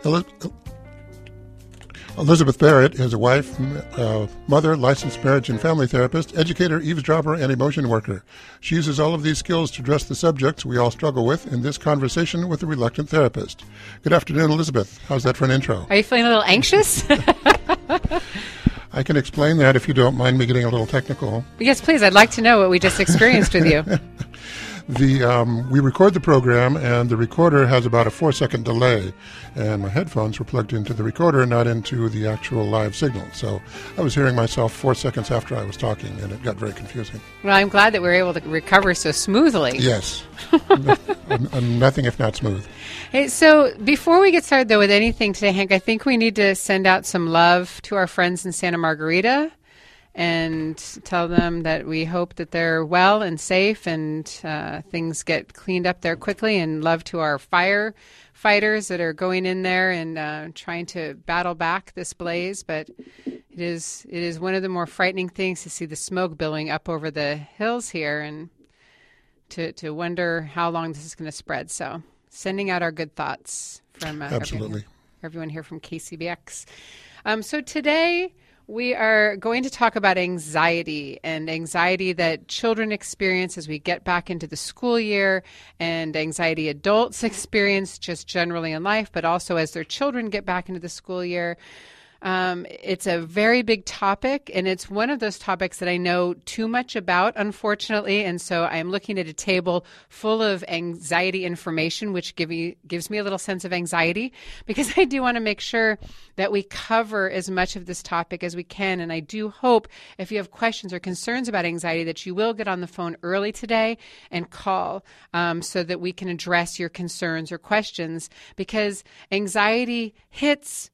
Eli- Elizabeth Barrett is a wife, mother, licensed marriage and family therapist, educator, eavesdropper, and emotion worker. She uses all of these skills to address the subjects we all struggle with in this conversation with a reluctant therapist. Good afternoon, Elizabeth. How's that for an intro? Are you feeling a little anxious? I can explain that if you don't mind me getting a little technical. Yes, please. I'd like to know what we just experienced with you. We record the program, and the recorder has about a 4-second delay, and my headphones were plugged into the recorder, not into the actual live signal. So I was hearing myself 4 seconds after I was talking, and it got very confusing. Well, I'm glad that we were able to recover so smoothly. Yes. Nothing if not smooth. Hey, so before we get started, though, with anything today, Hank, I think we need to send out some love to our friends in Santa Margarita and tell them that we hope that they're well and safe and things get cleaned up there quickly, and love to our firefighters that are going in there and trying to battle back this blaze. But it is one of the more frightening things to see the smoke billowing up over the hills here, and to wonder how long this is going to spread. So sending out our good thoughts from Absolutely. everyone here from KCBX. So today we are going to talk about anxiety, and anxiety that children experience as we get back into the school year, and anxiety adults experience just generally in life, but also as their children get back into the school year. It's a very big topic, and it's one of those topics that I know too much about, unfortunately, and so I'm looking at a table full of anxiety information, which gives me a little sense of anxiety, because I do want to make sure that we cover as much of this topic as we can, and I do hope if you have questions or concerns about anxiety that you will get on the phone early today and call so that we can address your concerns or questions, because anxiety hits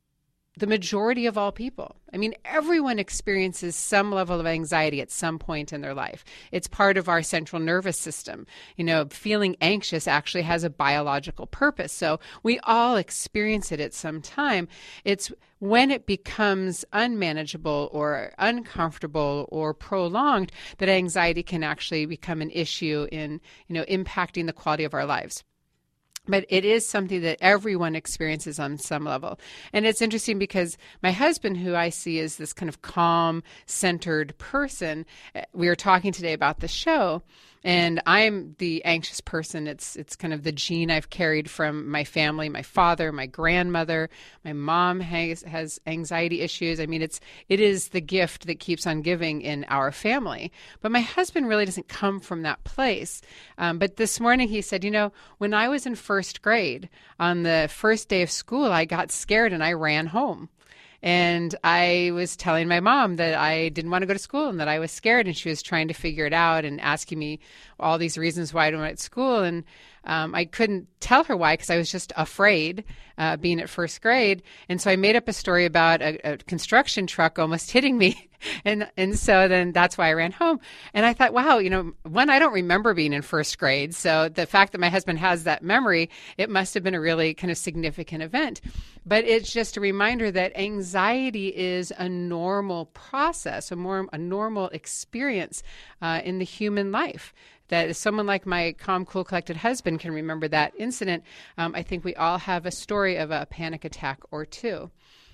the majority of all people. I mean, everyone experiences some level of anxiety at some point in their life. It's part of our central nervous system. You know, feeling anxious actually has a biological purpose. So we all experience it at some time. It's when it becomes unmanageable or uncomfortable or prolonged that anxiety can actually become an issue in, impacting the quality of our lives. But it is something that everyone experiences on some level. And it's interesting because my husband, who I see as this kind of calm, centered person, we were talking today about the show, and I'm the anxious person. It's kind of the gene I've carried from my family, my father, my grandmother. My mom has anxiety issues. I mean, it is the gift that keeps on giving in our family. But my husband really doesn't come from that place. But this morning he said, when I was in first grade, on the first day of school, I got scared and I ran home. And I was telling my mom that I didn't want to go to school and that I was scared, and she was trying to figure it out and asking me all these reasons why I don't want to school. And I couldn't tell her why, because I was just afraid being at first grade. And so I made up a story about a construction truck almost hitting me. And so then that's why I ran home. And I thought, wow, one, I don't remember being in first grade. So the fact that my husband has that memory, it must have been a really kind of significant event. But it's just a reminder that anxiety is a normal process, a normal experience in the human life. That if someone like my calm, cool, collected husband can remember that incident, I think we all have a story of a panic attack or two.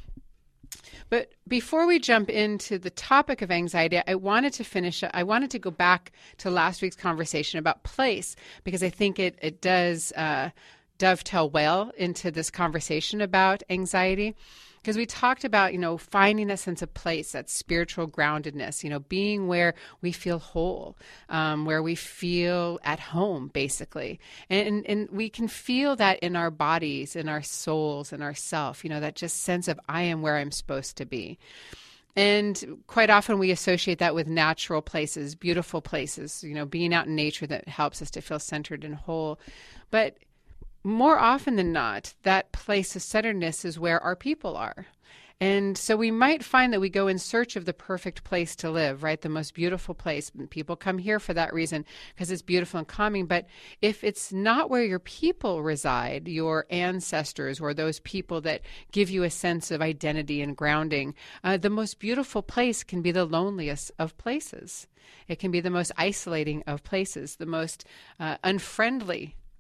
But before we jump into the topic of anxiety, I wanted to go back to last week's conversation about place, because I think it does dovetail well into this conversation about anxiety. Because we talked about, finding a sense of place, that spiritual groundedness, being where we feel whole, where we feel at home, basically. And we can feel that in our bodies, in our souls, in our self, that just sense of I am where I'm supposed to be. And quite often we associate that with natural places, beautiful places, being out in nature that helps us to feel centered and whole. But more often than not, that place of centeredness is where our people are. And so we might find that we go in search of the perfect place to live, right? The most beautiful place. And people come here for that reason, because it's beautiful and calming. But if it's not where your people reside, your ancestors or those people that give you a sense of identity and grounding, the most beautiful place can be the loneliest of places. It can be the most isolating of places, the most unfriendly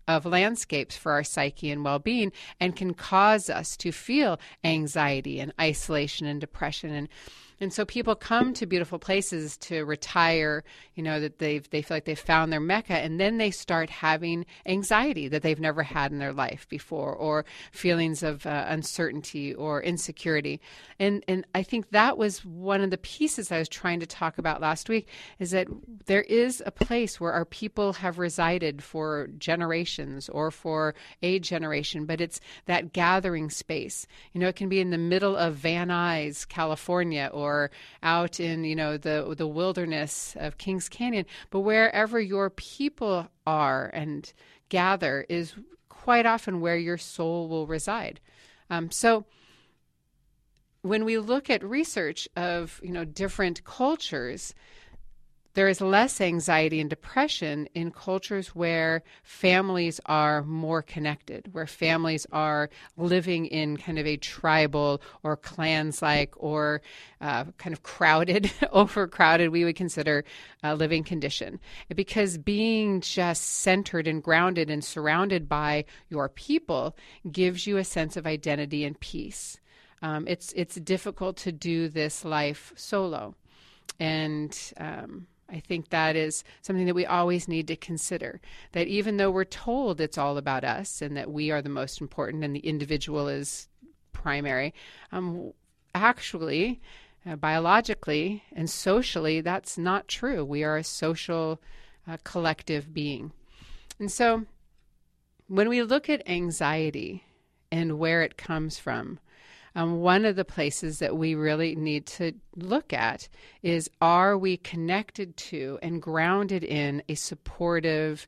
of landscapes for our psyche and well-being, and can cause us to feel anxiety and isolation and depression. And so people come to beautiful places to retire, that they feel like they've found their Mecca, and then they start having anxiety that they've never had in their life before, or feelings of uncertainty or insecurity. And I think that was one of the pieces I was trying to talk about last week, is that there is a place where our people have resided for generations or for a generation, but it's that gathering space. It can be in the middle of Van Nuys, California, or out in, the wilderness of Kings Canyon. But wherever your people are and gather is quite often where your soul will reside. So when we look at research of, different cultures, there is less anxiety and depression in cultures where families are more connected, where families are living in kind of a tribal or clans-like or kind of crowded, overcrowded, we would consider living condition. Because being just centered and grounded and surrounded by your people gives you a sense of identity and peace. It's difficult to do this life solo. And I think that is something that we always need to consider, that even though we're told it's all about us and that we are the most important and the individual is primary, actually, biologically and socially, that's not true. We are a social collective being. And so when we look at anxiety and where it comes from, one of the places that we really need to look at is, are we connected to and grounded in a supportive,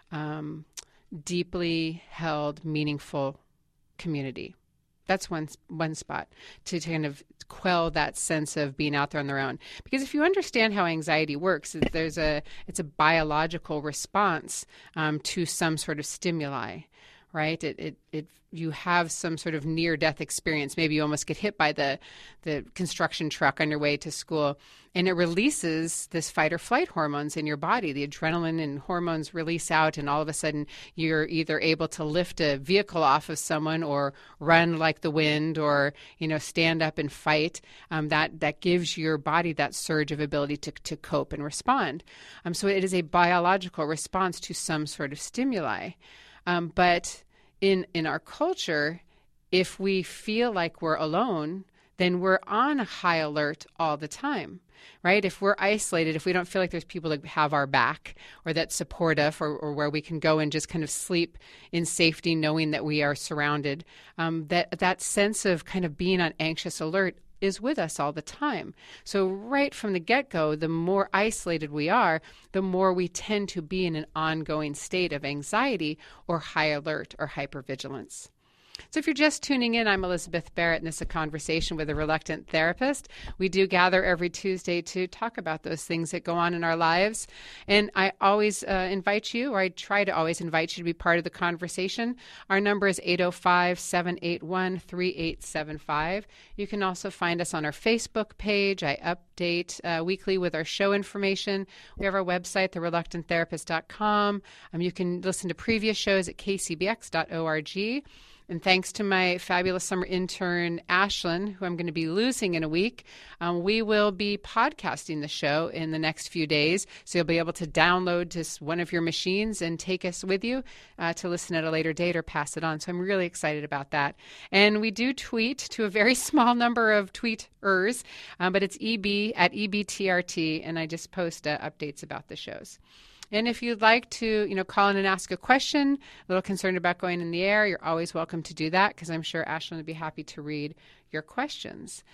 deeply held, meaningful community? That's one spot to kind of quell that sense of being out there on their own. Because if you understand how anxiety works, it's a biological response to some sort of stimuli. Right? You have some sort of near-death experience. Maybe you almost get hit by the construction truck on your way to school, and it releases this fight-or-flight hormones in your body. The adrenaline and hormones release out, and all of a sudden you're either able to lift a vehicle off of someone or run like the wind or, stand up and fight. That gives your body that surge of ability to cope and respond. So it is a biological response to some sort of stimuli. But in our culture, if we feel like we're alone, then we're on high alert all the time, right? If we're isolated, if we don't feel like there's people that have our back or that support us or where we can go and just kind of sleep in safety knowing that we are surrounded, that sense of kind of being on anxious alert is with us all the time. So right from the get-go, the more isolated we are, the more we tend to be in an ongoing state of anxiety or high alert or hypervigilance. So if you're just tuning in, I'm Elizabeth Barrett, and this is a conversation with a reluctant therapist. We do gather every Tuesday to talk about those things that go on in our lives. And I always invite you, or I try to always invite you to be part of the conversation. Our number is 805-781-3875. You can also find us on our Facebook page. I update weekly with our show information. We have our website, thereluctanttherapist.com. You can listen to previous shows at kcbx.org. And thanks to my fabulous summer intern, Ashlyn, who I'm going to be losing in a week, we will be podcasting the show in the next few days. So you'll be able to download to one of your machines and take us with you to listen at a later date or pass it on. So I'm really excited about that. And we do tweet to a very small number of tweeters, but it's EB at EBTRT, and I just post updates about the shows. And if you'd like to, call in and ask a question, a little concerned about going in the air, you're always welcome to do that, because I'm sure Ashlyn would be happy to read your questions.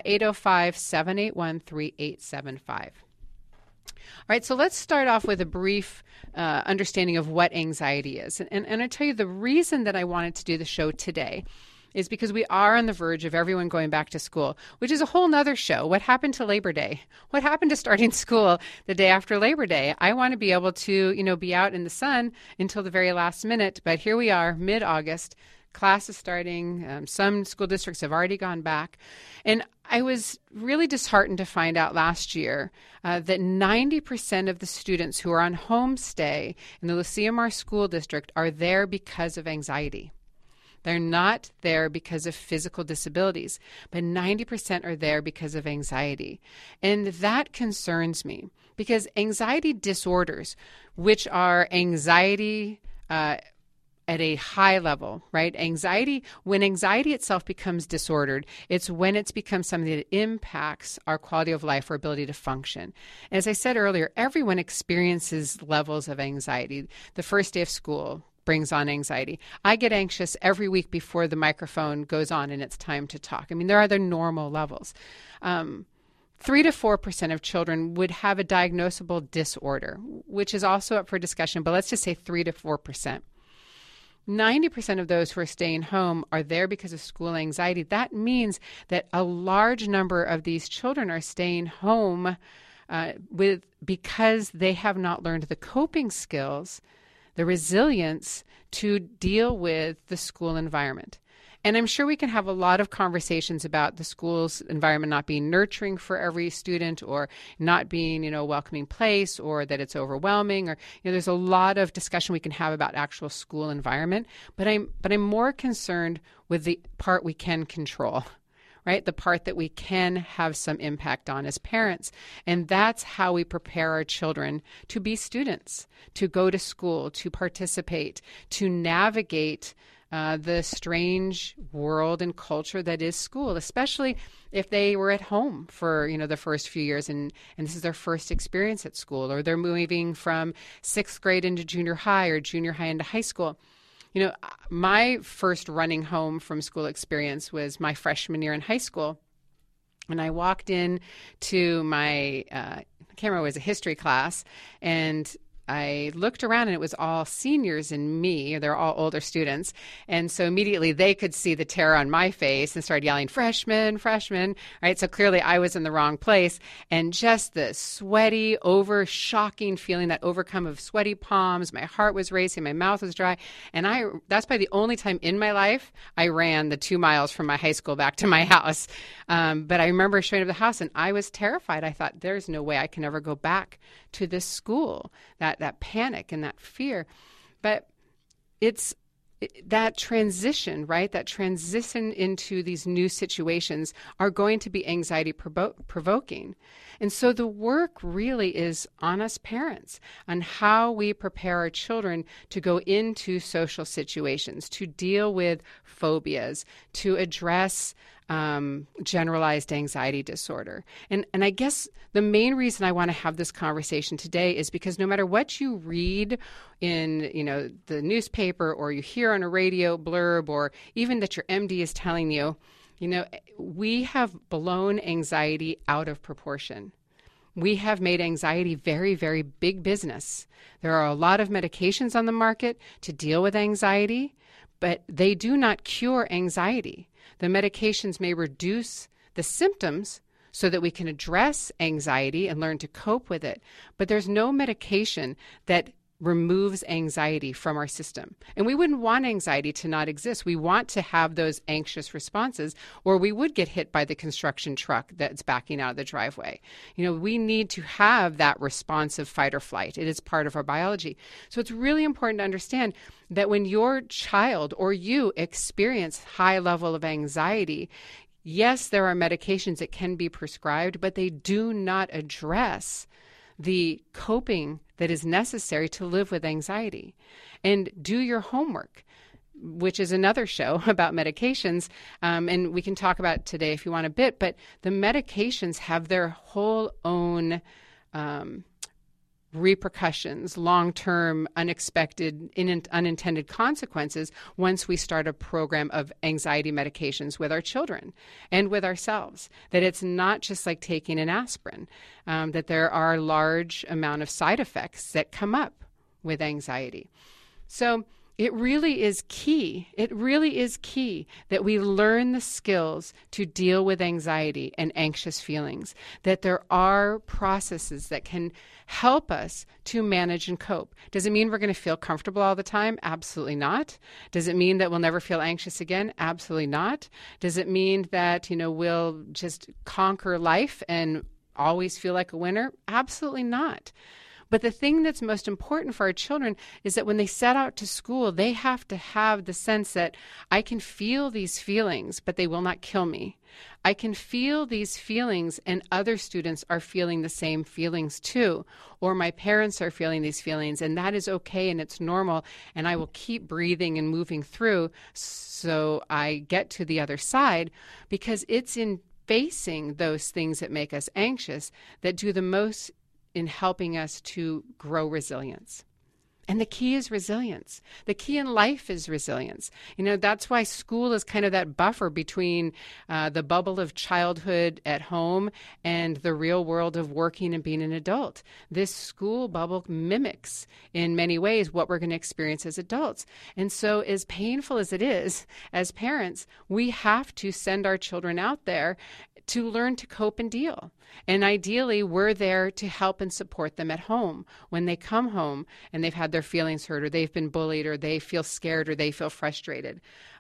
805-781-3875. All right, so let's start off with a brief understanding of what anxiety is. And I tell you, the reason that I wanted to do the show today is because we are on the verge of everyone going back to school, which is a whole nother show. What happened to Labor Day? What happened to starting school the day after Labor Day? I want to be able to, be out in the sun until the very last minute, but here we are, mid-August. class is starting. Some school districts have already gone back. And I was really disheartened to find out last year that 90% of the students who are on homestay in the Lucia Mar School District are there because of anxiety. They're not there because of physical disabilities, but 90% are there because of anxiety. And that concerns me because anxiety disorders, which are anxiety at a high level, right? When anxiety itself becomes disordered, it's when it's become something that impacts our quality of life or ability to function. As I said earlier, everyone experiences levels of anxiety. The first day of school brings on anxiety. I get anxious every week before the microphone goes on and it's time to talk. I mean, there are other normal levels. 3 to 4% of children would have a diagnosable disorder, which is also up for discussion, but let's just say 3 to 4%. 90% of those who are staying home are there because of school anxiety. That means that a large number of these children are staying home because they have not learned the coping skills, the resilience to deal with the school environment. And I'm sure we can have a lot of conversations about the school's environment not being nurturing for every student or not being, a welcoming place or that it's overwhelming or, there's a lot of discussion we can have about actual school environment. But I'm more concerned with the part we can control, right? The part that we can have some impact on as parents. And that's how we prepare our children to be students, to go to school, to participate, to navigate the strange world and culture that is school, especially if they were at home for, the first few years and this is their first experience at school, or they're moving from 6th grade into junior high or junior high into high school. My first running home from school experience was my freshman year in high school. And I walked in to my, I can't remember, it was a history class, and I looked around and it was all seniors and me. They're all older students. And so immediately they could see the terror on my face and started yelling, freshmen, freshmen, right? So clearly I was in the wrong place. And just the sweaty, shocking feeling, that overcome of sweaty palms. My heart was racing. My mouth was dry. And that's probably the only time in my life I ran the 2 miles from my high school back to my house. But I remember showing up at the house and I was terrified. I thought, there's no way I can ever go back to this school. That panic and that fear. But it's that transition, right? That transition into these new situations are going to be anxiety provoking. And so the work really is on us parents, on how we prepare our children to go into social situations, to deal with phobias, to address generalized anxiety disorder. And I guess the main reason I want to have this conversation today is because no matter what you read in, the newspaper or you hear on a radio blurb or even that your MD is telling you, we have blown anxiety out of proportion. We have made anxiety very, very big business. There are a lot of medications on the market to deal with anxiety, but they do not cure anxiety. The medications may reduce the symptoms so that we can address anxiety and learn to cope with it. But there's no medication that removes anxiety from our system. And we wouldn't want anxiety to not exist. We want to have those anxious responses, or we would get hit by the construction truck that's backing out of the driveway. We need to have that responsive fight or flight. It is part of our biology. So it's really important to understand that when your child or you experience high level of anxiety, yes, there are medications that can be prescribed, but they do not address the coping that is necessary to live with anxiety. And do your homework, which is another show about medications. And we can talk about it today if you want a bit, but the medications have their whole own repercussions, long-term, unexpected, unintended consequences once we start a program of anxiety medications with our children and with ourselves. That it's not just like taking an aspirin, that there are a large amount of side effects that come up with anxiety. So It really is key. It really is key that we learn the skills to deal with anxiety and anxious feelings, that there are processes that can help us to manage and cope. Does it mean we're going to feel comfortable all the time? Absolutely not. Does it mean that we'll never feel anxious again? Absolutely not. Does it mean that, we'll just conquer life and always feel like a winner? Absolutely not. But the thing that's most important for our children is that when they set out to school, they have to have the sense that I can feel these feelings, but they will not kill me. I can feel these feelings and other students are feeling the same feelings too, or my parents are feeling these feelings, and that is okay and it's normal, and I will keep breathing and moving through so I get to the other side, because it's in facing those things that make us anxious that do the most in helping us to grow resilience. And the key is resilience. The key in life is resilience. That's why school is kind of that buffer between the bubble of childhood at home and the real world of working and being an adult. This school bubble mimics in many ways what we're going to experience as adults. And so as painful as it is, as parents, we have to send our children out there to learn to cope and deal. And ideally, we're there to help and support them at home when they come home and they've had their feelings hurt, or they've been bullied, or they feel scared, or they feel frustrated.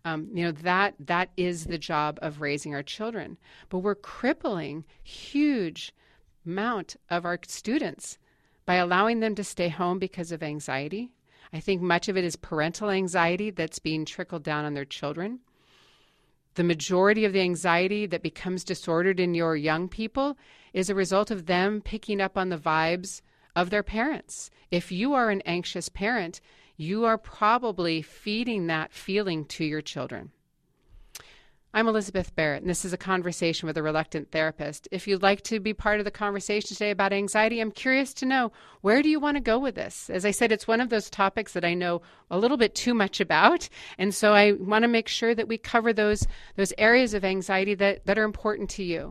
That is the job of raising our children. But we're crippling huge amount of our students by allowing them to stay home because of anxiety. I think much of it is parental anxiety that's being trickled down on their children. The majority of the anxiety that becomes disordered in your young people is a result of them picking up on the vibes of their parents. If you are an anxious parent, you are probably feeding that feeling to your children. I'm Elizabeth Barrett, and this is a conversation with a reluctant therapist. If you'd like to be part of the conversation today about anxiety, I'm curious to know, where do you want to go with this? As I said, it's one of those topics that I know a little bit too much about, and so I want to make sure that we cover those areas of anxiety that are important to you.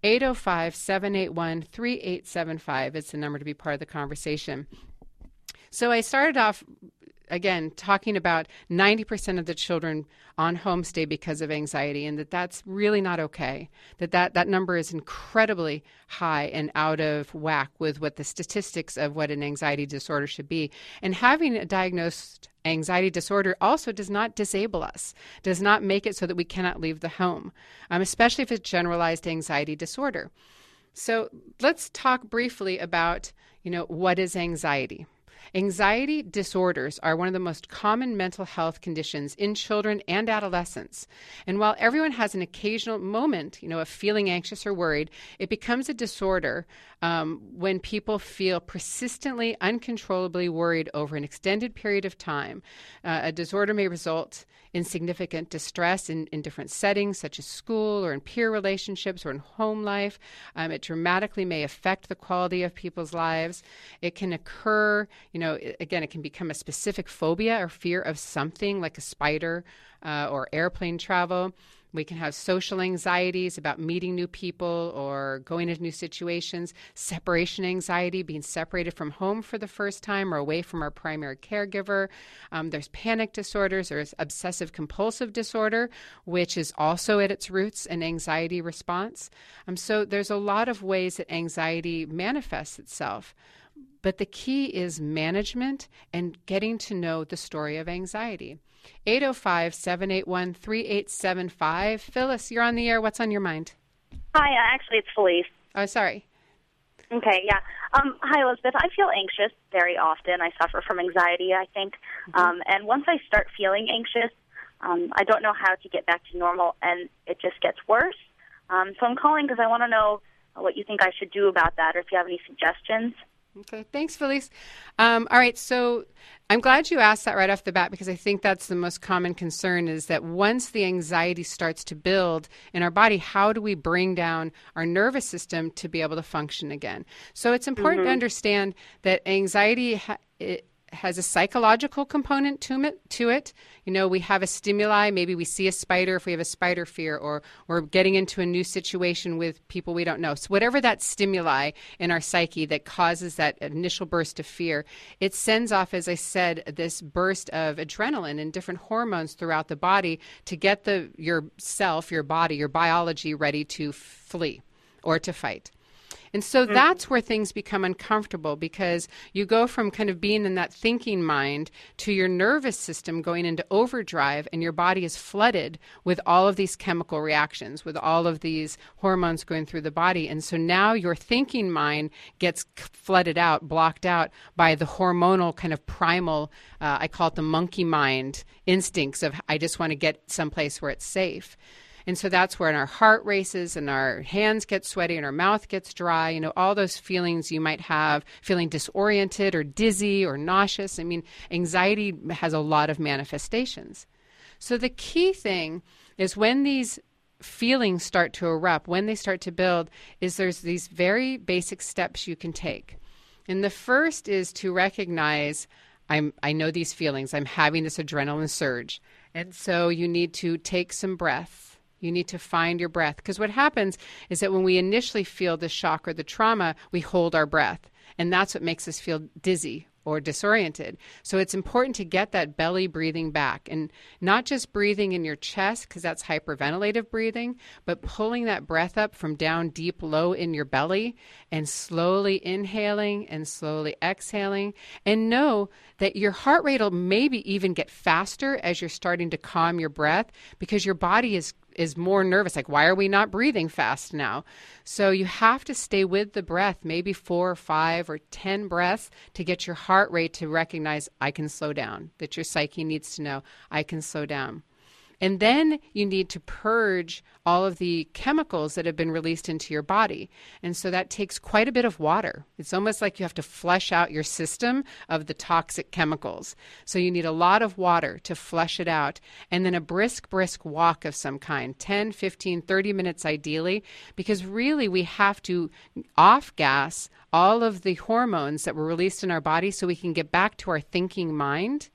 805-781-3875 is the number to be part of the conversation. So I started off again, talking about 90% of the children on homestay because of anxiety, and that's really not okay. That number is incredibly high and out of whack with what the statistics of what an anxiety disorder should be. And having a diagnosed anxiety disorder also does not disable us, does not make it so that we cannot leave the home, especially if it's generalized anxiety disorder. So let's talk briefly about, what is anxiety? Anxiety disorders are one of the most common mental health conditions in children and adolescents. And while everyone has an occasional moment, of feeling anxious or worried, it becomes a disorder when people feel persistently, uncontrollably worried over an extended period of time. A disorder may result in significant distress in different settings, such as school or in peer relationships or in home life. It dramatically may affect the quality of people's lives. It can occur, again, it can become a specific phobia or fear of something like a spider or airplane travel. We can have social anxieties about meeting new people or going into new situations, separation anxiety, being separated from home for the first time or away from our primary caregiver. There's panic disorders. There's obsessive compulsive disorder, which is also at its roots an anxiety response. So there's a lot of ways that anxiety manifests itself. But the key is management and getting to know the story of anxiety. 805-781-3875. Phyllis, you're on the air. What's on your mind? Hi, actually it's Felice. Oh, sorry. Okay, yeah. Hi, Elizabeth. I feel anxious very often. I suffer from anxiety, I think. And once I start feeling anxious, I don't know how to get back to normal, and it just gets worse. So I'm calling because I want to know what you think I should do about that, or if you have any suggestions. Okay, thanks, Felice. All right, so I'm glad you asked that right off the bat, because I think that's the most common concern, is that once the anxiety starts to build in our body, how do we bring down our nervous system to be able to function again? So it's important to understand that anxiety has a psychological component to it. You know, we have a stimuli. Maybe we see a spider if we have a spider fear, or we're getting into a new situation with people we don't know. So whatever that stimuli in our psyche that causes that initial burst of fear, it sends off, as I said, this burst of adrenaline and different hormones throughout the body to get yourself, your body, your biology ready to flee or to fight. And so that's where things become uncomfortable, because you go from kind of being in that thinking mind to your nervous system going into overdrive, and your body is flooded with all of these chemical reactions, with all of these hormones going through the body. And so now your thinking mind gets flooded out, blocked out by the hormonal kind of primal, I call it the monkey mind instincts of, I just want to get someplace where it's safe. And so that's where our heart races and our hands get sweaty and our mouth gets dry, you know, all those feelings you might have, feeling disoriented or dizzy or nauseous. I mean, anxiety has a lot of manifestations. So the key thing is when these feelings start to erupt, when they start to build, is there's these very basic steps you can take. And the first is to recognize, I know these feelings, I'm having this adrenaline surge. And so you need to take some breath. You need to find your breath, because what happens is that when we initially feel the shock or the trauma, we hold our breath, and that's what makes us feel dizzy or disoriented. So it's important to get that belly breathing back, and not just breathing in your chest, because that's hyperventilative breathing, but pulling that breath up from down deep low in your belly and slowly inhaling and slowly exhaling. And know that your heart rate will maybe even get faster as you're starting to calm your breath, because your body is more nervous. Like, why are we not breathing fast now? So you have to stay with the breath, maybe 4 or 5 or 10 breaths to get your heart rate to recognize, I can slow down, that your psyche needs to know, I can slow down. And then you need to purge all of the chemicals that have been released into your body. And so that takes quite a bit of water. It's almost like you have to flush out your system of the toxic chemicals. So you need a lot of water to flush it out. And then a brisk walk of some kind, 10, 15, 30 minutes ideally, because really we have to off-gas all of the hormones that were released in our body so we can get back to our thinking mind.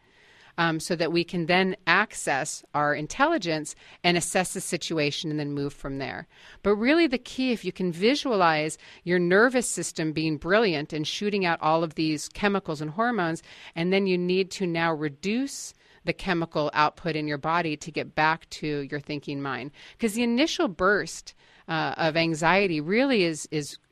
So that we can then access our intelligence and assess the situation and then move from there. But really the key, if you can visualize your nervous system being brilliant and shooting out all of these chemicals and hormones, and then you need to now reduce the chemical output in your body to get back to your thinking mind. Because the initial burst of anxiety really is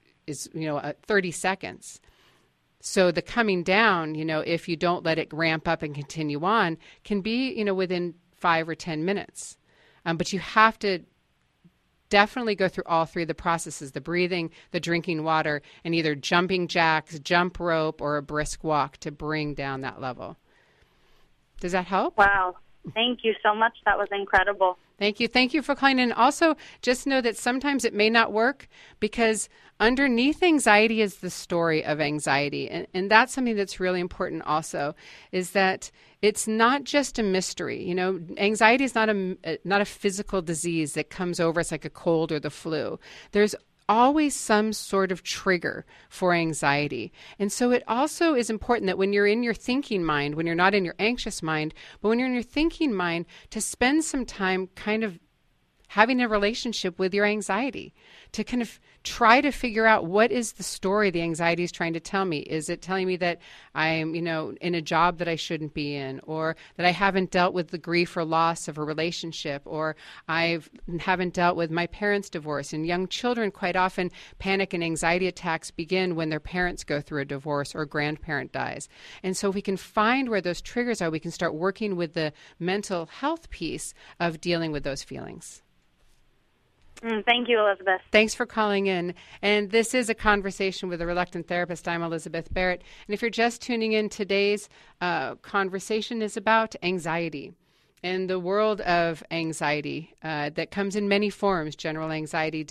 30 seconds. So the coming down, if you don't let it ramp up and continue on, can be, within 5 or 10 minutes. But you have to definitely go through all 3 of the processes, the breathing, the drinking water, and either jumping jacks, jump rope, or a brisk walk to bring down that level. Does that help? Wow. Thank you so much. That was incredible. Thank you. Thank you for calling in. Also, just know that sometimes it may not work, because underneath anxiety is the story of anxiety. And that's something that's really important also, is that it's not just a mystery. Anxiety is not a physical disease that comes over us like a cold or the flu. There's always some sort of trigger for anxiety. And so it also is important that when you're in your thinking mind, when you're not in your anxious mind, but when you're in your thinking mind, to spend some time kind of having a relationship with your anxiety, to kind of try to figure out, what is the story the anxiety is trying to tell me? Is it telling me that I'm, in a job that I shouldn't be in, or that I haven't dealt with the grief or loss of a relationship, or I haven't dealt with my parents' divorce? And young children, quite often, panic and anxiety attacks begin when their parents go through a divorce or a grandparent dies. And so if we can find where those triggers are, we can start working with the mental health piece of dealing with those feelings. Thank you, Elizabeth. Thanks for calling in. And this is a conversation with a reluctant therapist. I'm Elizabeth Barrett. And if you're just tuning in, today's conversation is about anxiety and the world of anxiety that comes in many forms: generalized anxiety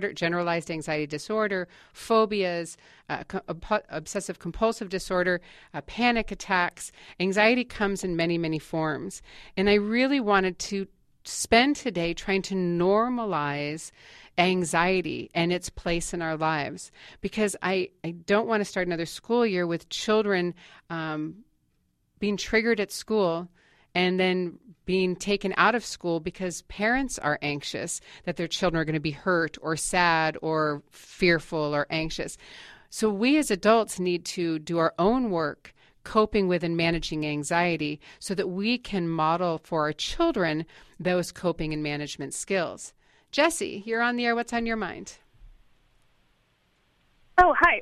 disorder, phobias, obsessive compulsive disorder, panic attacks. Anxiety comes in many, many forms. And I really wanted to spend today trying to normalize anxiety and its place in our lives, because I don't want to start another school year with children being triggered at school and then being taken out of school because parents are anxious that their children are going to be hurt or sad or fearful or anxious. So we as adults need to do our own work coping with and managing anxiety so that we can model for our children those coping and management skills. Jessie, you're on the air. What's on your mind? Oh, hi.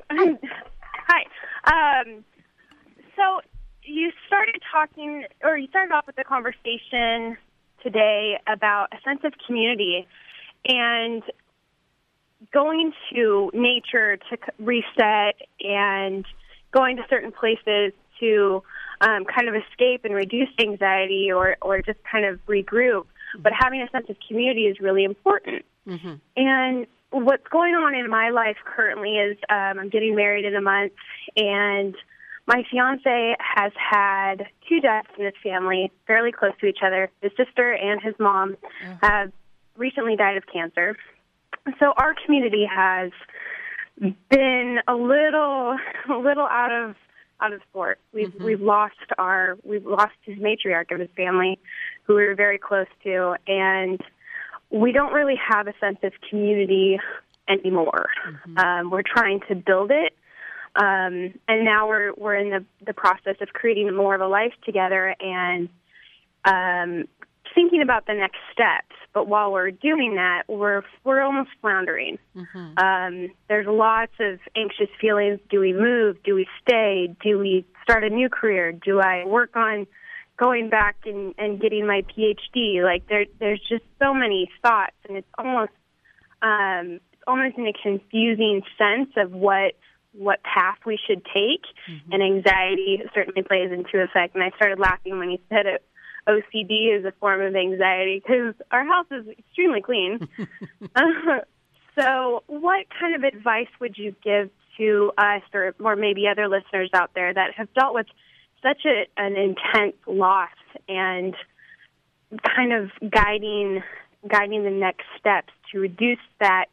Hi. So you started off with the conversation today about a sense of community and going to nature to reset and going to certain places to kind of escape and reduce anxiety or just kind of regroup. But having a sense of community is really important. Mm-hmm. And what's going on in my life currently is I'm getting married in a month, and my fiance has had 2 deaths in his family, fairly close to each other. His sister and his mom have recently died of cancer. So our community has been a little out of sport. We've lost his matriarch of his family, who we were very close to, and we don't really have a sense of community anymore. Mm-hmm. We're trying to build it, and now we're in the process of creating more of a life together and thinking about the next steps. But while we're doing that, we're almost floundering. Mm-hmm. There's lots of anxious feelings. Do we move? Do we stay? Do we start a new career? Do I work on going back and getting my PhD? Like there's just so many thoughts, and it's almost in a confusing sense of what path we should take. Mm-hmm. And anxiety certainly plays into effect. And I started laughing when you said it. OCD is a form of anxiety because our house is extremely clean. So what kind of advice would you give to us or maybe other listeners out there that have dealt with such an intense loss and kind of guiding the next steps to reduce that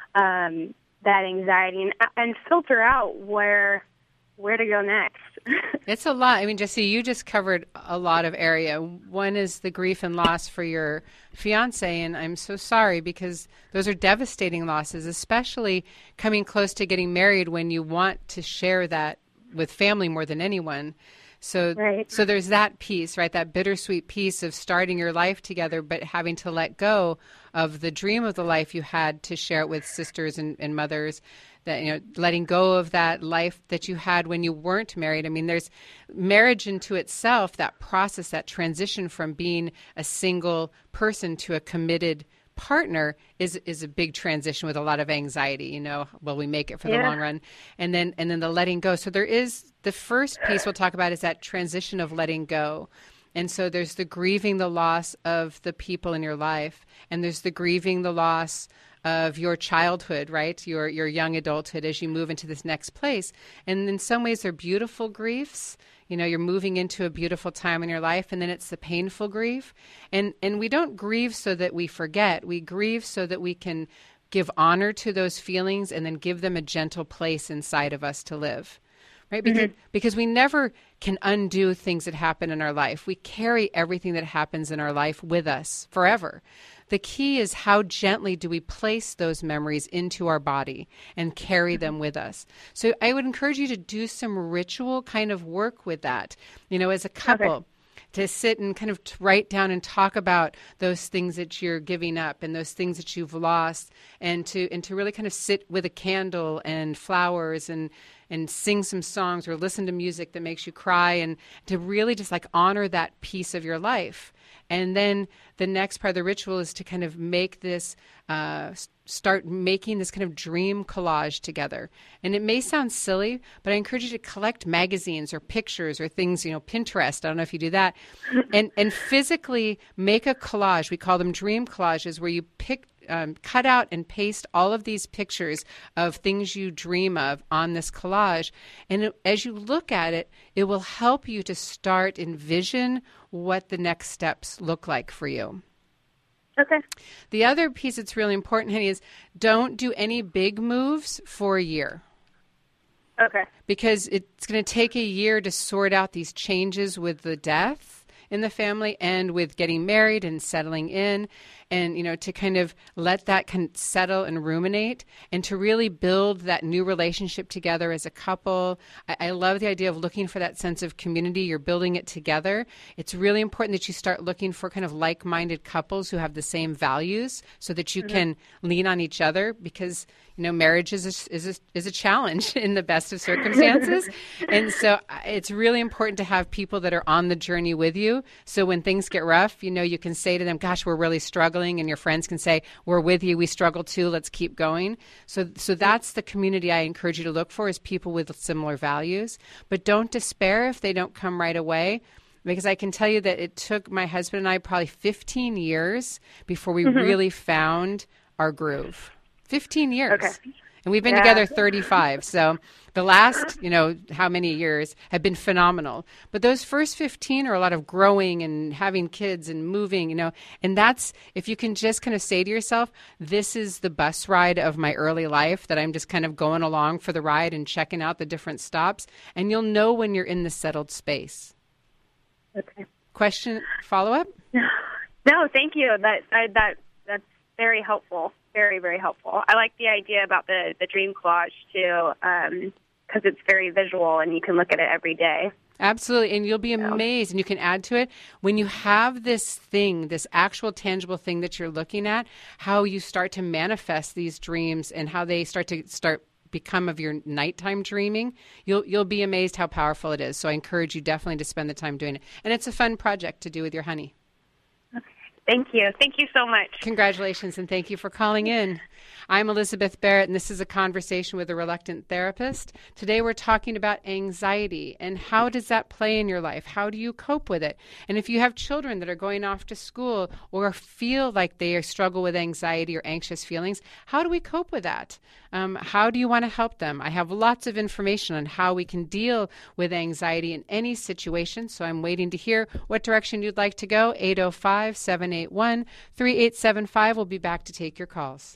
anxiety and filter out where to go next? It's a lot. I mean, Jessie, you just covered a lot of area. One is the grief and loss for your fiance, and I'm so sorry because those are devastating losses, especially coming close to getting married when you want to share that with family more than anyone. So, right. So there's that piece, right? That bittersweet piece of starting your life together, but having to let go of the dream of the life you had to share it with sisters and mothers. That, letting go of that life that you had when you weren't married. I mean, there's marriage into itself, that process, that transition from being a single person to a committed partner is a big transition with a lot of anxiety. Will we make it for the long run? And then the letting go. So there is the first piece we'll talk about is that transition of letting go. And so there's the grieving the loss of the people in your life, and there's the grieving the loss of your childhood, right? Your young adulthood as you move into this next place. And in some ways they're beautiful griefs. You're moving into a beautiful time in your life, and then it's the painful grief. And we don't grieve so that we forget. We grieve so that we can give honor to those feelings and then give them a gentle place inside of us to live. Right? Because we never can undo things that happen in our life. We carry everything that happens in our life with us forever. The key is how gently do we place those memories into our body and carry them with us. So I would encourage you to do some ritual kind of work with that, as a couple. Okay. To sit and kind of write down and talk about those things that you're giving up and those things that you've lost, and to really kind of sit with a candle and flowers and sing some songs or listen to music that makes you cry, and to really just honor that piece of your life. And then the next part of the ritual is to kind of make this, start making this kind of dream collage together. And it may sound silly, but I encourage you to collect magazines or pictures or things, Pinterest. I don't know if you do that. And physically make a collage. We call them dream collages, where you cut out and paste all of these pictures of things you dream of on this collage. And as you look at it, it will help you to start envision what the next steps look like for you. Okay. The other piece that's really important, honey, is don't do any big moves for a year. Okay. Because it's going to take a year to sort out these changes with the death in the family and with getting married and settling in, and, you know, to kind of let that settle and ruminate and to really build that new relationship together as a couple. I love the idea of looking for that sense of community. You're building it together. It's really important that you start looking for kind of like-minded couples who have the same values so that you can lean on each other, because, you know, marriage is a challenge in the best of circumstances. And so it's really important to have people that are on the journey with you. So when things get rough, you know, you can say to them, gosh, we're really struggling. And your friends can say, we're with you. We struggle too. Let's keep going. So that's the community I encourage you to look for, is people with similar values. But don't despair if they don't come right away, because I can tell you that it took my husband and I probably 15 years before we really found our groove. 15 years. Okay. And we've been together 35. So the last, you know, how many years have been phenomenal. But those first 15 are a lot of growing and having kids and moving, you know. And that's, if you can just kind of say to yourself, this is the bus ride of my early life, that I'm just kind of going along for the ride and checking out the different stops. And you'll know when you're in the settled space. Okay. Question, follow-up? No, thank you. That's very helpful. Very, very helpful. I like the idea about the dream collage too, because it's very visual and you can look at it every day. Absolutely. And you'll be amazed, and you can add to it when you have this thing, this actual tangible thing that you're looking at, how you start to manifest these dreams and how they start become of your nighttime dreaming. You'll be amazed how powerful it is. So I encourage you definitely to spend the time doing it. And it's a fun project to do with your honey. Thank you. Thank you so much. Congratulations, and thank you for calling in. I'm Elizabeth Barrett, and this is a conversation with a reluctant therapist. Today we're talking about anxiety and how does that play in your life? How do you cope with it? And if you have children that are going off to school or feel like they struggle with anxiety or anxious feelings, how do we cope with that? How do you want to help them? I have lots of information on how we can deal with anxiety in any situation, so I'm waiting to hear what direction you'd like to go. 805-781-3875. We'll be back to take your calls.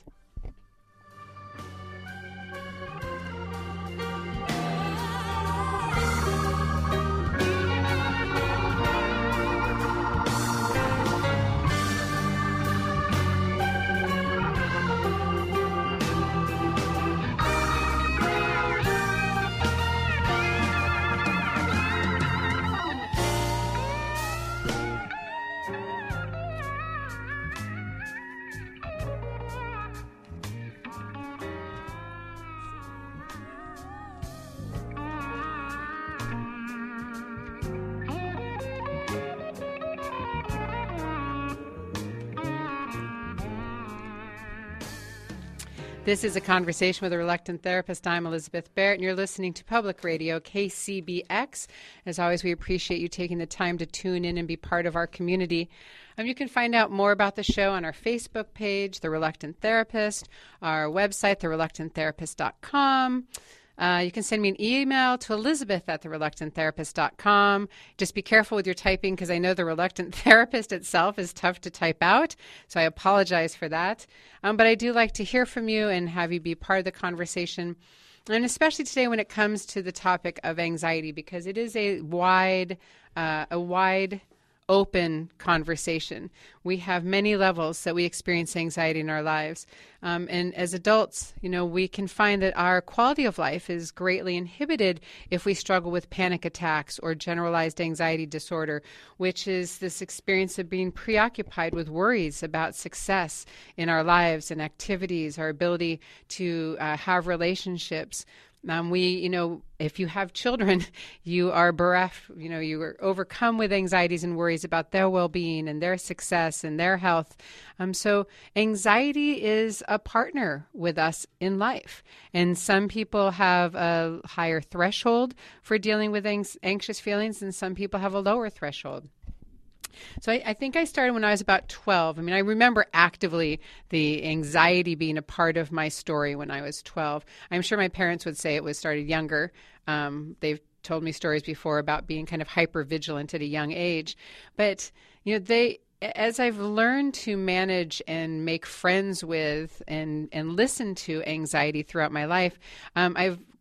This is a conversation with a reluctant therapist. I'm Elizabeth Barrett, and you're listening to Public Radio, KCBX. As always, we appreciate you taking the time to tune in and be part of our community. You can find out more about the show on our Facebook page, The Reluctant Therapist, our website, thereluctanttherapist.com. You can send me an email to elizabeth@thereluctanttherapist.com. Just be careful with your typing, because I know The Reluctant Therapist itself is tough to type out, so I apologize for that. But I do like to hear from you and have you be part of the conversation, and especially today when it comes to the topic of anxiety, because it is a wide open conversation. We have many levels that we experience anxiety in our lives. And as adults, you know, we can find that our quality of life is greatly inhibited if we struggle with panic attacks or generalized anxiety disorder, which is this experience of being preoccupied with worries about success in our lives and activities, our ability to have relationships. If you have children, you are bereft, you are overcome with anxieties and worries about their well-being and their success and their health. So anxiety is a partner with us in life. And some people have a higher threshold for dealing with anxious feelings, and some people have a lower threshold. So I think I started when I was about 12. I remember actively the anxiety being a part of my story when I was 12. I'm sure my parents would say it was started younger. They've told me stories before about being kind of hyper-vigilant at a young age. But, as I've learned to manage and make friends with and listen to anxiety throughout my life, I've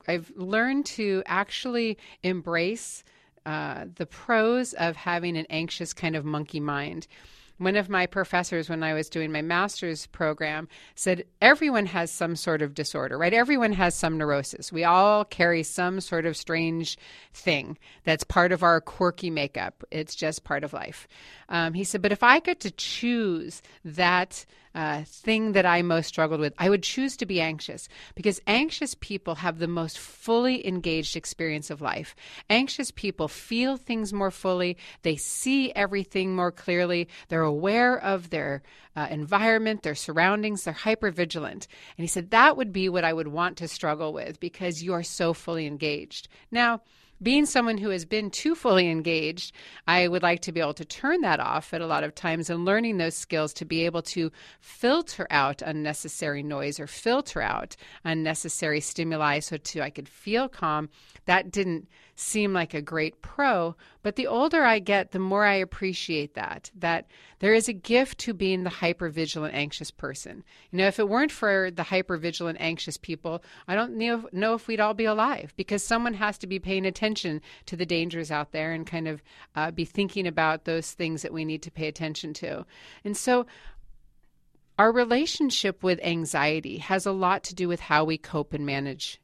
I've learned to actually embrace the pros of having an anxious kind of monkey mind. One of my professors, when I was doing my master's program, said everyone has some sort of disorder, right? Everyone has some neurosis. We all carry some sort of strange thing that's part of our quirky makeup. It's just part of life. He said, but if I get to choose that thing that I most struggled with, I would choose to be anxious, because anxious people have the most fully engaged experience of life. Anxious people feel things more fully. They see everything more clearly. They're aware of their environment, their surroundings. They're hypervigilant. And he said that would be what I would want to struggle with, because you are so fully engaged. Now, being someone who has been too fully engaged, I would like to be able to turn that off at a lot of times, and learning those skills to be able to filter out unnecessary noise or filter out unnecessary stimuli so I could feel calm. That didn't seem like a great pro, but the older I get, the more I appreciate that there is a gift to being the hypervigilant anxious person. You know, if it weren't for the hypervigilant anxious people, I don't know if we'd all be alive, because someone has to be paying attention to the dangers out there and kind of be thinking about those things that we need to pay attention to. And so our relationship with anxiety has a lot to do with how we cope with and manage.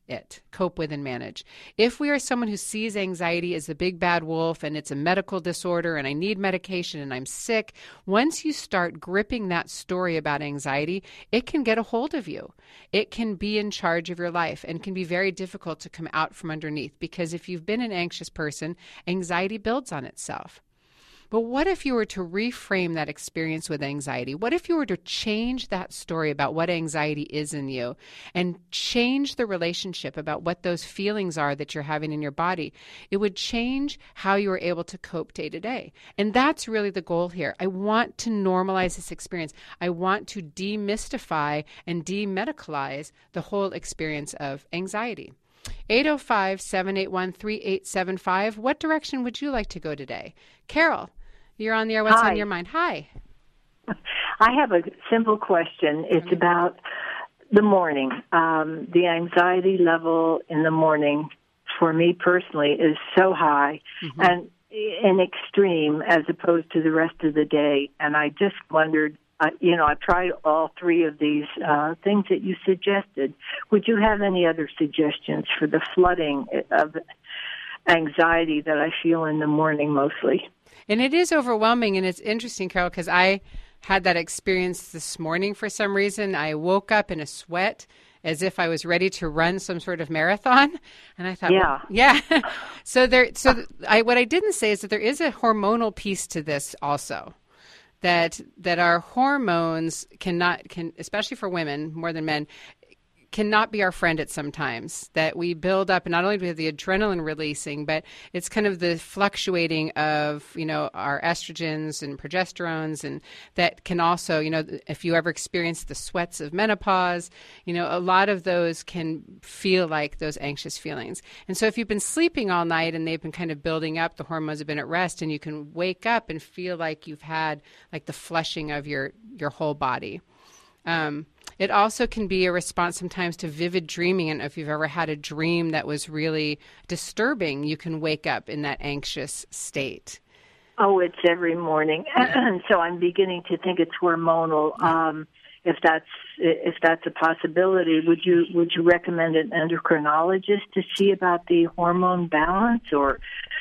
If we are someone who sees anxiety as the big bad wolf and it's a medical disorder and I need medication and I'm sick, once you start gripping that story about anxiety, it can get a hold of you. It can be in charge of your life and can be very difficult to come out from underneath, because if you've been an anxious person, anxiety builds on itself. But what if you were to reframe that experience with anxiety? What if you were to change that story about what anxiety is in you and change the relationship about what those feelings are that you're having in your body? It would change how you are able to cope day to day. And that's really the goal here. I want to normalize this experience. I want to demystify and demedicalize the whole experience of anxiety. 805-781-3875. What direction would you like to go today? Carol, you're on the air. What's on your mind? Hi. I have a simple question. It's about the morning. The anxiety level in the morning for me personally is so high and extreme as opposed to the rest of the day. And I just wondered, I've tried all three of these things that you suggested. Would you have any other suggestions for the flooding of anxiety that I feel in the morning mostly? And it is overwhelming, and it's interesting, Carol, because I had that experience this morning for some reason. I woke up in a sweat as if I was ready to run some sort of marathon. And I thought, yeah. What I didn't say is that there is a hormonal piece to this also. That our hormones can, especially for women more than men, cannot be our friend at some times. That we build up, and not only do we have the adrenaline releasing, but it's kind of the fluctuating of, our estrogens and progesterones, and that can also, if you ever experience the sweats of menopause, a lot of those can feel like those anxious feelings. And so if you've been sleeping all night and they've been kind of building up, the hormones have been at rest, and you can wake up and feel like you've had like the flushing of your whole body. It also can be a response sometimes to vivid dreaming. And if you've ever had a dream that was really disturbing, you can wake up in that anxious state. Oh, it's every morning. So I'm beginning to think it's hormonal. If that's a possibility, would you recommend an endocrinologist to see about the hormone balance, or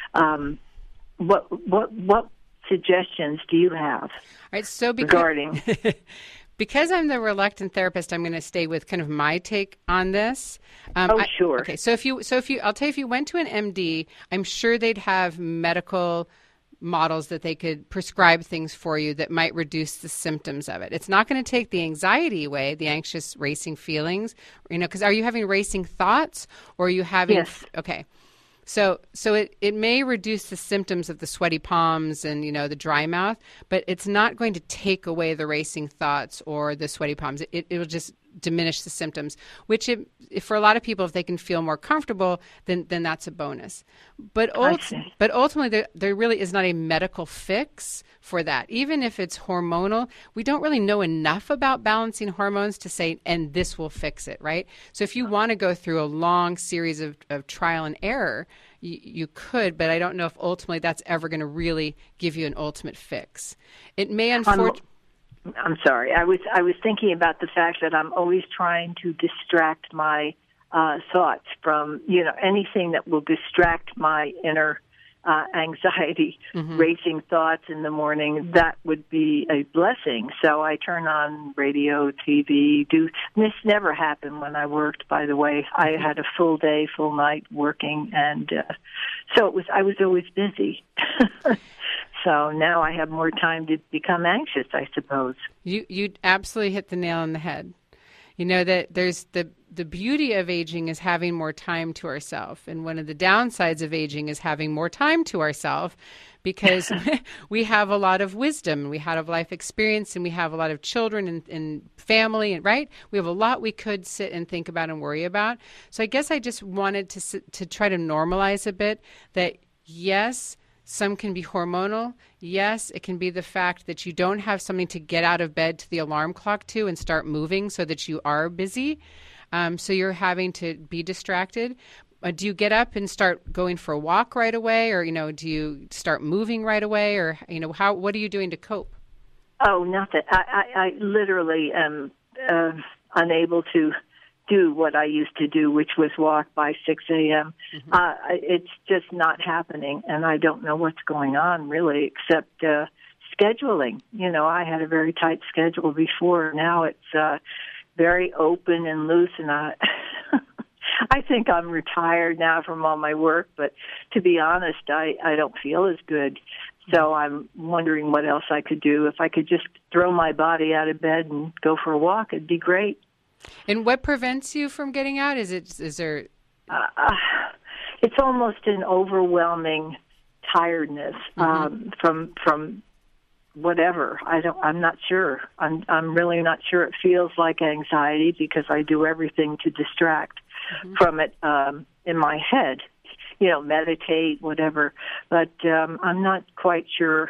what suggestions do you have regarding? Because I'm the reluctant therapist, I'm going to stay with kind of my take on this. Sure. Okay, I'll tell you, if you went to an MD, I'm sure they'd have medical models that they could prescribe things for you that might reduce the symptoms of it. It's not going to take the anxiety away, the anxious racing feelings, because are you having racing thoughts, or are you having? Yes. Okay. So it may reduce the symptoms of the sweaty palms and, the dry mouth, but it's not going to take away the racing thoughts or the sweaty palms. It will just diminish the symptoms, which for a lot of people, if they can feel more comfortable, then that's a bonus. But ultimately, there really is not a medical fix for that. Even if it's hormonal, we don't really know enough about balancing hormones to say, and this will fix it, right? So if you want to go through a long series of trial and error, you could, but I don't know if ultimately that's ever going to really give you an ultimate fix. It may unfortunately... I'm sorry. I was thinking about the fact that I'm always trying to distract my thoughts from, anything that will distract my inner anxiety, racing thoughts in the morning. That would be a blessing. So I turn on radio, TV. This never happened when I worked, by the way. I had a full day, full night working, and so I was always busy. So now I have more time to become anxious, I suppose. You absolutely hit the nail on the head. You know that there's the beauty of aging is having more time to ourselves. And one of the downsides of aging is having more time to ourselves because we have a lot of wisdom, we have life experience, and we have a lot of children and family, and right? We have a lot we could sit and think about and worry about. So I guess I just wanted to try to normalize a bit that, yes, some can be hormonal. Yes, it can be the fact that you don't have something to get out of bed to the alarm clock to and start moving so that you are busy. So you're having to be distracted. Do you get up and start going for a walk right away, or do you start moving right away, or what are you doing to cope? Oh, nothing. I literally am unable to do what I used to do, which was walk by 6 a.m. It's just not happening, and I don't know what's going on, really, except scheduling. I had a very tight schedule before. Now it's very open and loose, and I think I'm retired now from all my work, but to be honest, I don't feel as good. So I'm wondering what else I could do. If I could just throw my body out of bed and go for a walk, it'd be great. And what prevents you from getting out? Is there? It's almost an overwhelming tiredness from whatever. I'm not sure. I'm really not sure. It feels like anxiety because I do everything to distract from it in my head. Meditate, whatever. But I'm not quite sure.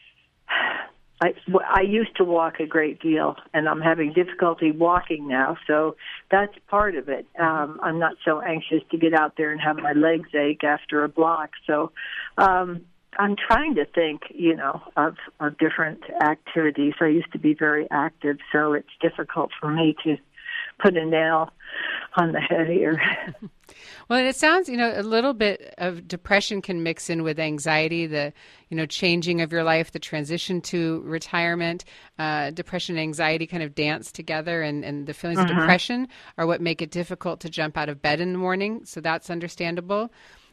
I used to walk a great deal, and I'm having difficulty walking now, so that's part of it. I'm not so anxious to get out there and have my legs ache after a block. So I'm trying to think, of different activities. I used to be very active, so it's difficult for me to put a nail on the head here. Well, it sounds, a little bit of depression can mix in with anxiety, the, changing of your life, the transition to retirement. Depression and anxiety kind of dance together, and the feelings of depression are what make it difficult to jump out of bed in the morning. So that's understandable.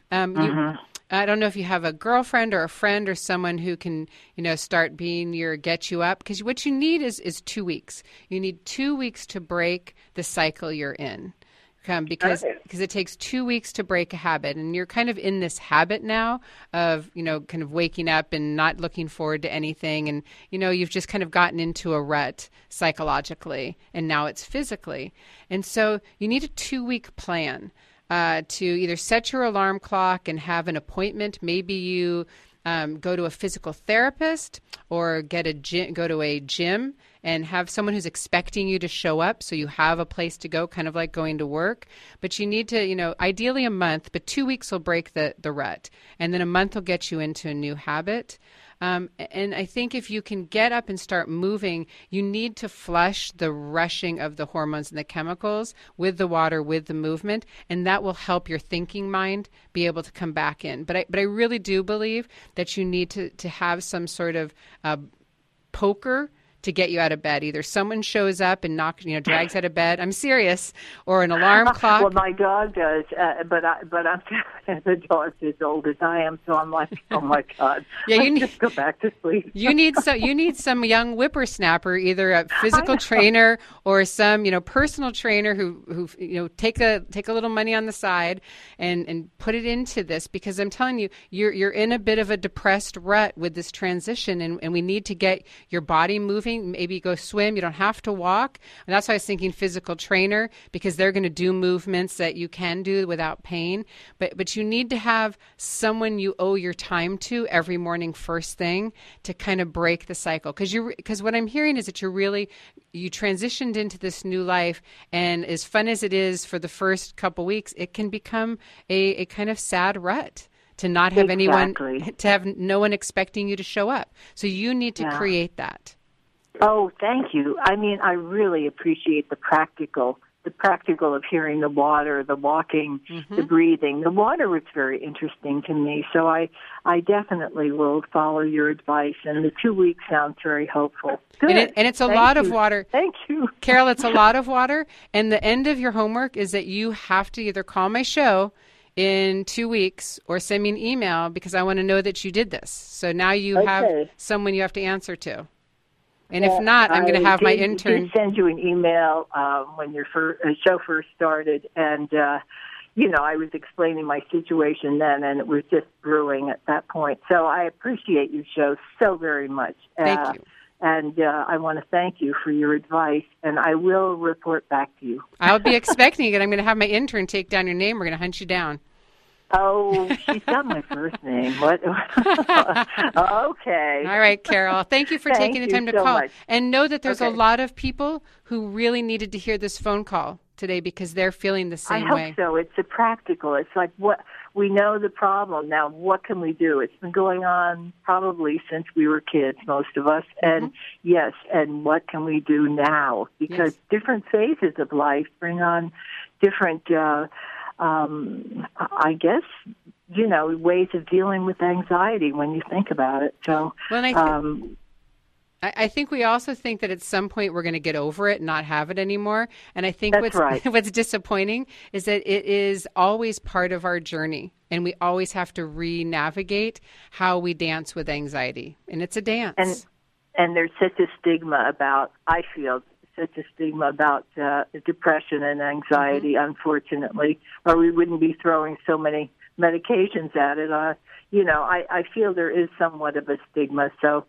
I don't know if you have a girlfriend or a friend or someone who can, start being your get you up, because what you need is 2 weeks. You need 2 weeks to break the cycle you're in. Because it takes 2 weeks to break a habit, and you're kind of in this habit now of, kind of waking up and not looking forward to anything. And, you've just kind of gotten into a rut psychologically, and now it's physically. And so you need a 2-week plan to either set your alarm clock and have an appointment. Maybe you go to a physical therapist or go to a gym and have someone who's expecting you to show up so you have a place to go, kind of like going to work. But you need to, ideally a month, but 2 weeks will break the rut. And then a month will get you into a new habit. And I think if you can get up and start moving, you need to flush the rushing of the hormones and the chemicals with the water, with the movement, and that will help your thinking mind be able to come back in. But I really do believe that you need to have some sort of poker to get you out of bed. Either someone shows up and drags out of bed. I'm serious. Or an alarm clock. Well, my dog does, but I'm the dog's as old as I am, so I'm like, oh my God. Yeah, just go back to sleep. You need some young whippersnapper, either a physical trainer or some personal trainer who take a little money on the side and put it into this, because I'm telling you, you're in a bit of a depressed rut with this transition, and we need to get your body moving moving, maybe go swim. You don't have to walk. And that's why I was thinking physical trainer, because they're going to do movements that you can do without pain. But you need to have someone you owe your time to every morning first thing to kind of break the cycle. Because what I'm hearing is that you transitioned into this new life, and as fun as it is for the first couple weeks, it can become a kind of sad rut to not have anyone, to have no one expecting you to show up. So you need to create that. Oh, thank you. I mean, I really appreciate the practical of hearing the water, the walking, the breathing. The water was very interesting to me, so I definitely will follow your advice, and the 2 weeks sounds very hopeful. Good. And it's a lot of water. Thank you. Carol, it's a lot of water, and the end of your homework is that you have to either call my show in 2 weeks or send me an email, because I want to know that you did this. So now you have someone you have to answer to. And if not, I'm going to have my intern. I did send you an email when your show first started, and, I was explaining my situation then, and it was just brewing at that point. So I appreciate your show so very much. Thank you. And I want to thank you for your advice, and I will report back to you. I'll be expecting it. I'm going to have my intern take down your name. We're going to hunt you down. Oh, she's got my first name. What? Okay. All right, Carol. Thank you for taking the time to call. Much. And know that there's a lot of people who really needed to hear this phone call today because they're feeling the same way. I hope so. It's practical. It's like, what we know the problem. Now, what can we do? It's been going on probably since we were kids, most of us. And yes, and what can we do now? Because different phases of life bring on different I guess, ways of dealing with anxiety when you think about it. So, I think we also think that at some point we're going to get over it and not have it anymore. And I think what's disappointing is that it is always part of our journey, and we always have to re-navigate how we dance with anxiety. And it's a dance. And there's such a stigma about, I feel, depression and anxiety, unfortunately, or we wouldn't be throwing so many medications at it. I feel there is somewhat of a stigma. So,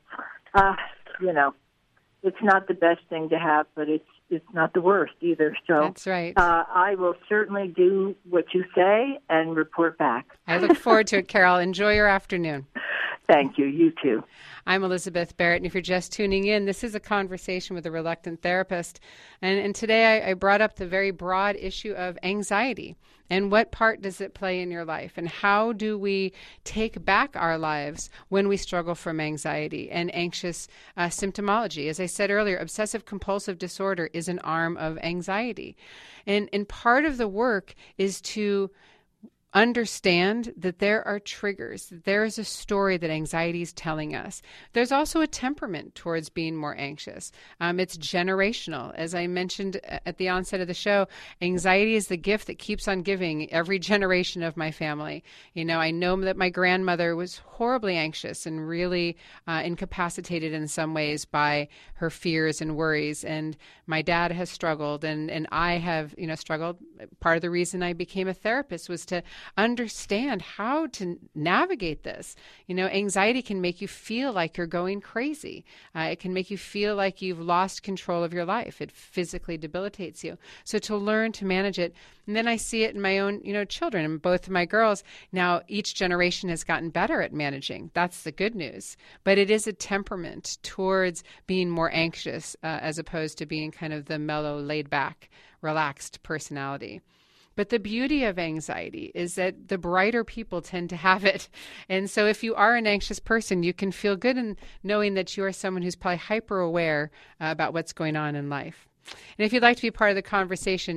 it's not the best thing to have, but it's not the worst either. So that's right. I will certainly do what you say and report back. I look forward to it, Carol. Enjoy your afternoon. Thank you. You too. I'm Elizabeth Barrett, and if you're just tuning in, this is a conversation with a reluctant therapist. And today I brought up the very broad issue of anxiety and what part does it play in your life, and how do we take back our lives when we struggle from anxiety and anxious symptomology. As I said earlier, obsessive-compulsive disorder is an arm of anxiety. And part of the work is to understand that there are triggers, that there is a story that anxiety is telling us. There's also a temperament towards being more anxious. It's generational. As I mentioned at the onset of the show, anxiety is the gift that keeps on giving every generation of my family. I know that my grandmother was horribly anxious and really incapacitated in some ways by her fears and worries. And my dad has struggled, and I have, struggled. Part of the reason I became a therapist was to understand how to navigate this. Anxiety can make you feel like you're going crazy. It can make you feel like you've lost control of your life. It physically debilitates you. So to learn to manage it, and then I see it in my own, children, and both of my girls. Now, each generation has gotten better at managing. That's the good news. But it is a temperament towards being more anxious as opposed to being kind of the mellow, laid-back, relaxed personality. But the beauty of anxiety is that the brighter people tend to have it. And so if you are an anxious person, you can feel good in knowing that you are someone who's probably hyper-aware about what's going on in life. And if you'd like to be part of the conversation,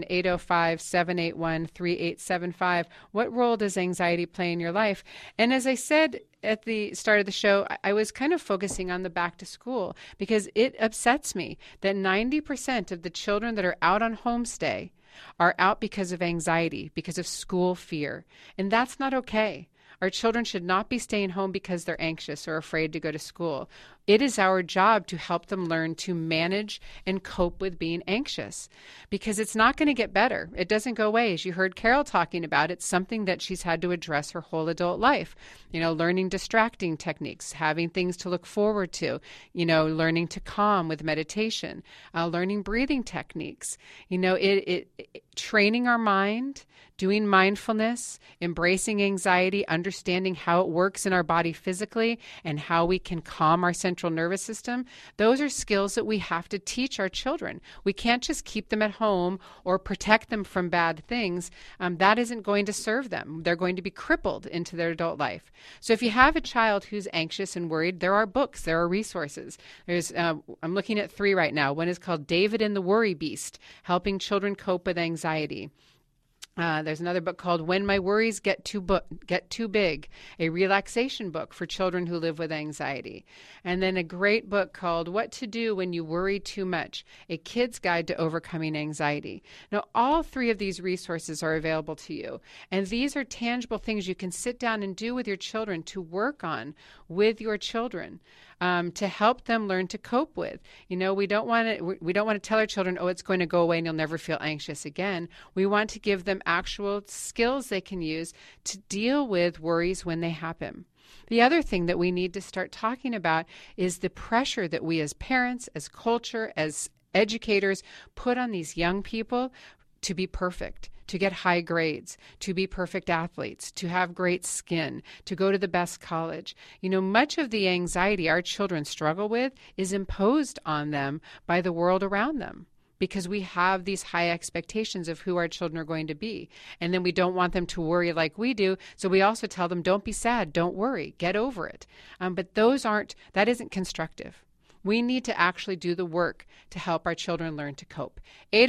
805-781-3875, what role does anxiety play in your life? And as I said at the start of the show, I was kind of focusing on the back to school because it upsets me that 90% of the children that are out on homestay are out because of anxiety, because of school fear. And that's not okay. Our children should not be staying home because they're anxious or afraid to go to school. It is our job to help them learn to manage and cope with being anxious, because it's not going to get better. It doesn't go away. As you heard Carol talking about, it's something that she's had to address her whole adult life. Learning distracting techniques, having things to look forward to, learning to calm with meditation, learning breathing techniques, training our mind, doing mindfulness, embracing anxiety, understanding how it works in our body physically and how we can calm our central nervous system. Those are skills that we have to teach our children. We can't just keep them at home or protect them from bad things. That isn't going to serve them. They're going to be crippled into their adult life. So if you have a child who's anxious and worried, there are books, there are resources. I'm looking at 3 right now. One is called David and the Worry Beast, Helping Children Cope with Anxiety. There's another book called When My Worries Get Too Big, a relaxation book for children who live with anxiety. And then a great book called What to Do When You Worry Too Much, a kid's guide to overcoming anxiety. Now, all 3 of these resources are available to you. And these are tangible things you can sit down and do with your children, to work on with your children. To help them learn to cope with. We don't want to tell our children, oh, it's going to go away and you'll never feel anxious again. We want to give them actual skills they can use to deal with worries when they happen. The other thing that we need to start talking about is the pressure that we as parents, as culture, as educators put on these young people to be perfect, to get high grades, to be perfect athletes, to have great skin, to go to the best college. Much of the anxiety our children struggle with is imposed on them by the world around them, because we have these high expectations of who our children are going to be. And then we don't want them to worry like we do. So we also tell them, don't be sad, don't worry, get over it. But that isn't constructive. We need to actually do the work to help our children learn to cope.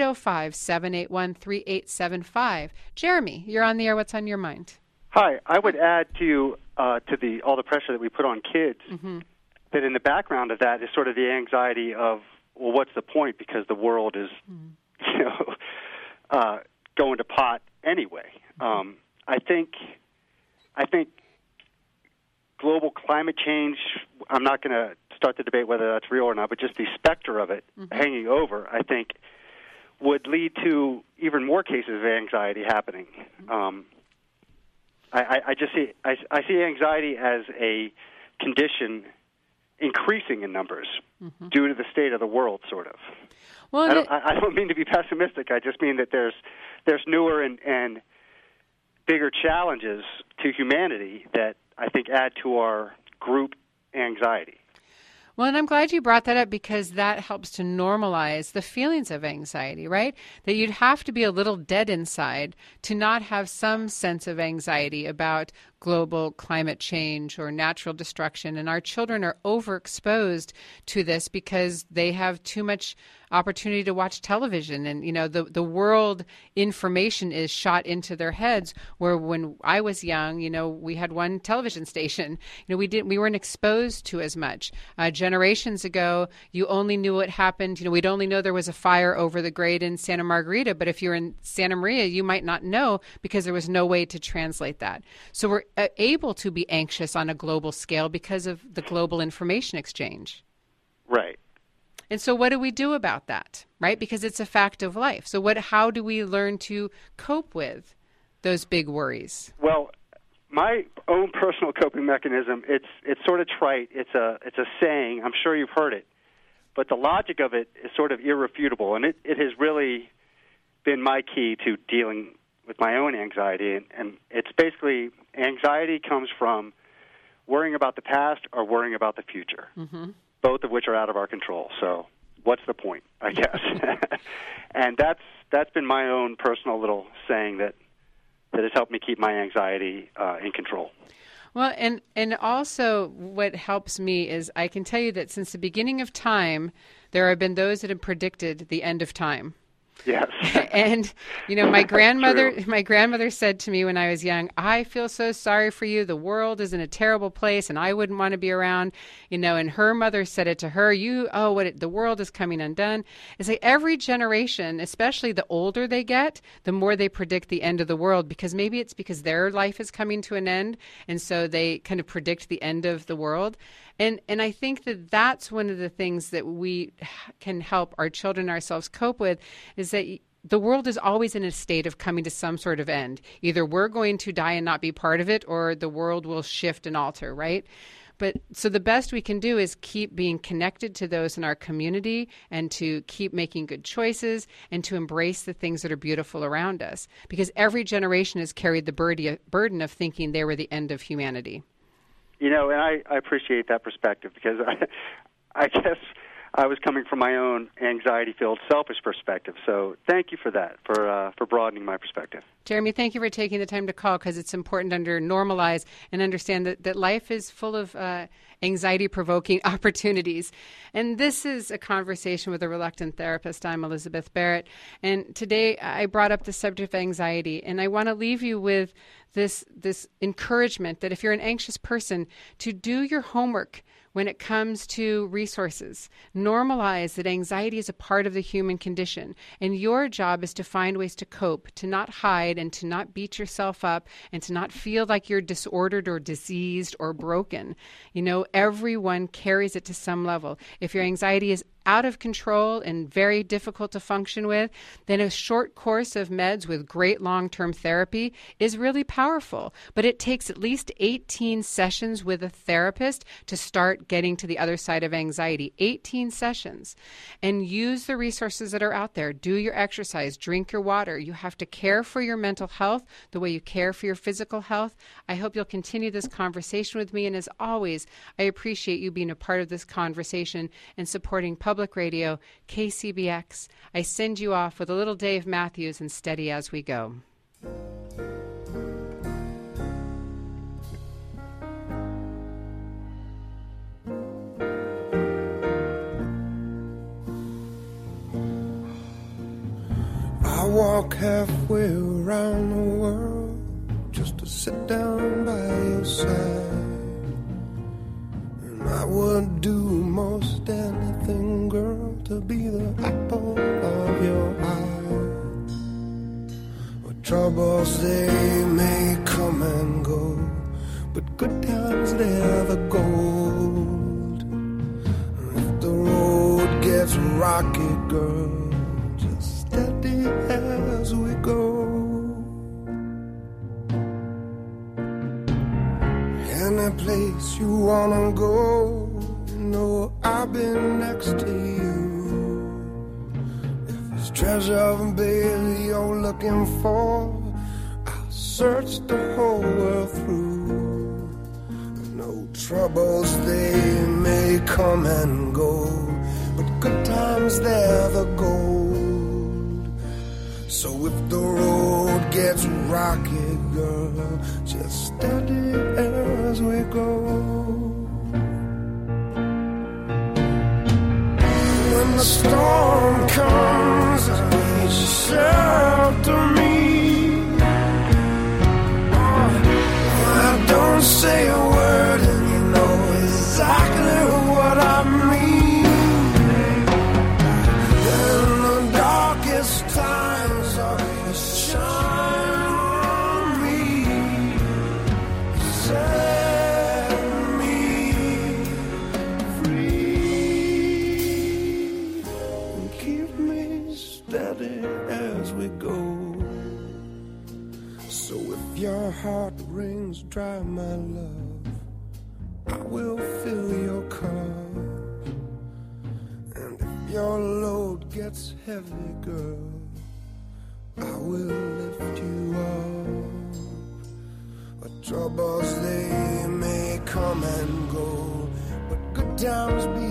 805-781-3875. Jeremy, you're on the air. What's on your mind? Hi. I would add to all the pressure that we put on kids, that in the background of that is sort of the anxiety of, well, what's the point? Because the world is, going to pot anyway. I think global climate change, I'm not going to start the debate whether that's real or not, but just the specter of it hanging over, I think, would lead to even more cases of anxiety happening. I see anxiety as a condition increasing in numbers due to the state of the world, sort of. Well, I don't mean to be pessimistic. I just mean that there's newer and bigger challenges to humanity that I think add to our group anxiety. Well, and I'm glad you brought that up, because that helps to normalize the feelings of anxiety, right? That you'd have to be a little dead inside to not have some sense of anxiety about global climate change or natural destruction. And our children are overexposed to this because they have too much opportunity to watch television, and the world information is shot into their heads, where when I was young, we had one television station. We weren't exposed to as much. Generations ago, you only knew what happened. We'd only know there was a fire over the grade in Santa Margarita, but if you're in Santa Maria, you might not know because there was no way to translate that. So we're able to be anxious on a global scale because of the global information exchange. Right. And so what do we do about that, right? Because it's a fact of life. So how do we learn to cope with those big worries? Well, my own personal coping mechanism, it's sort of trite. It's a saying. I'm sure you've heard it. But the logic of it is sort of irrefutable, and it has really been my key to dealing with my own anxiety. And it's basically, anxiety comes from worrying about the past or worrying about the future. Both of which are out of our control. So what's the point, I guess? And that's been my own personal little saying that has helped me keep my anxiety in control. Well, and also what helps me is I can tell you that since the beginning of time, there have been those that have predicted the end of time. Yes. And, my grandmother said to me when I was young, I feel so sorry for you. The world is in a terrible place and I wouldn't want to be around, and her mother said it to her, the world is coming undone. It's like every generation, especially the older they get, the more they predict the end of the world, because maybe it's because their life is coming to an end. And so they kind of predict the end of the world. And I think that that's one of the things that we can help our children, ourselves cope with, is that the world is always in a state of coming to some sort of end. Either we're going to die and not be part of it, or the world will shift and alter, right? But so the best we can do is keep being connected to those in our community and to keep making good choices and to embrace the things that are beautiful around us, because every generation has carried the burden of thinking they were the end of humanity. And I appreciate that perspective, because I guess I was coming from my own anxiety-filled, selfish perspective. So thank you for that, for broadening my perspective. Jeremy, thank you for taking the time to call, because it's important to normalize and understand that life is full of anxiety-provoking opportunities. And this is a conversation with a reluctant therapist. I'm Elizabeth Barrett. And today I brought up the subject of anxiety, and I want to leave you with this encouragement that if you're an anxious person, to do your homework when it comes to resources. Normalize that anxiety is a part of the human condition, and your job is to find ways to cope, to not hide and to not beat yourself up and to not feel like you're disordered or diseased or broken. Everyone carries it to some level. If your anxiety is out of control and very difficult to function with, then a short course of meds with great long-term therapy is really powerful. But it takes at least 18 sessions with a therapist to start getting to the other side of anxiety. 18 sessions. And use the resources that are out there. Do your exercise, drink your water. You have to care for your mental health the way you care for your physical health. I hope you'll continue this conversation with me. And as always, I appreciate you being a part of this conversation and supporting Public Radio, KCBX. I send you off with a little Dave Matthews and Steady As We Go. I walk halfway around the world just to sit down by your side. I would do most anything, girl, to be the apple of your eye. But troubles, they may come and go, but good times, they're the gold. If the road gets rocky, girl, just steady as we go. Any place you wanna go, I'll be next to you. If it's treasure, baby, you're looking for, I'll search the whole world through. No troubles, they may come and go, but good times, they're the gold. So if the road gets rocky, girl, just steady as we go. When the storm comes, I need you shelter me. I don't say a word, and you know exactly what I mean. In the darkest times, you shine on me. Set me free and keep me steady as we go. So if your heart rings dry, my love, I will fill your cup. And if your load gets heavy, girl, I will lift you up. But troubles, they may come and go, but good times be